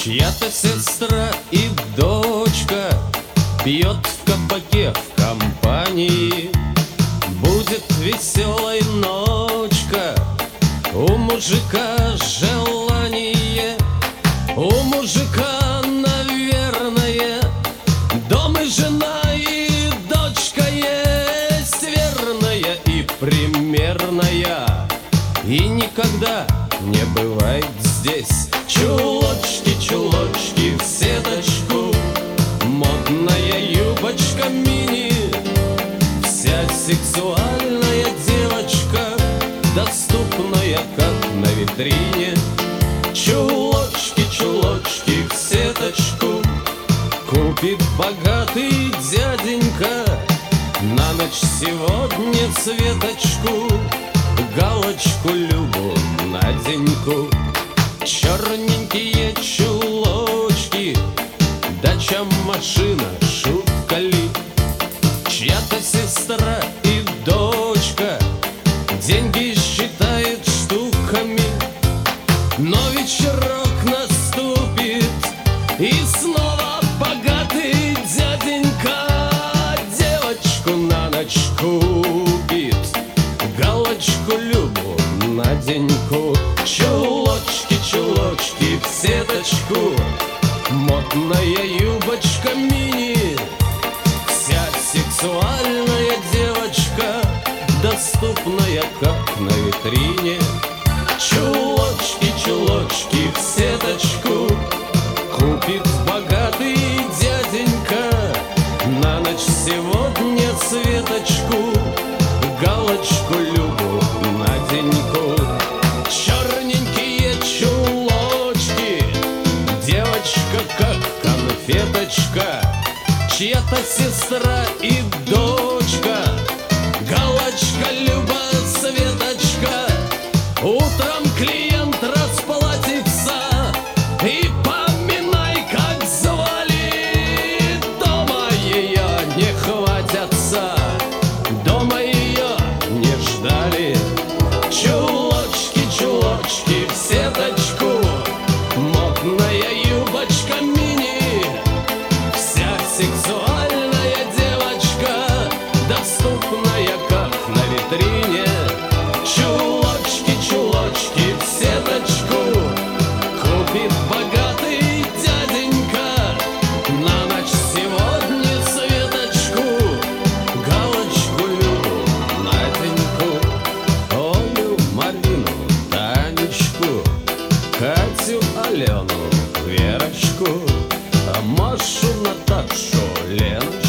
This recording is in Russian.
Чья-то сестра и дочка пьет в кабаке в компании. Будет веселой ночка, у мужика желание, у мужика, наверное, дом и жена и дочка есть, верная и примерная. И никогда не бывает здесь чулочки, чулочки в сеточку, модная юбочка мини. Вся сексуальная девочка, доступная, как на витрине. Чулочки, чулочки в сеточку купит богатый дяденька. На ночь сегодня Светочку, галочку Любу, Наденьку. Черненькие чулочки, дача, машина, шутка ли? Чья-то сестра и дочка деньги считает штуками. Но вечерок наступит, и снова богатый дяденька девочку на ночь купит, галочку Любу, Наденьку. Чулочки, чулочки в сеточку, модная юбочка мини. Вся сексуальная девочка, доступная, как на витрине. Чулочки, чулочки в сеточку купит богатый дяденька. На ночь сегодня Светочку, галочку Любу, Наденьку. Черненькие чулочки, девочка как конфеточка. Чья-то сестра и дочка, галочка Люба, Светочка. Утром клиент расплатится, и поминай, как звали. Дома ее не хватятся, дома ее не ждали. Чулочки, чулочки в сеточку, модная юбочка мини. Вся сексуальная девочка, доступная, как на витрине. Чулочки, чулочки в сеточку купит богатый дяденька. На ночь сегодня Светочку, галочку Любу, Наденьку. Олю, Марину, Танечку, Катю, Алену, Верочку, Машу, Наташу, Леночку.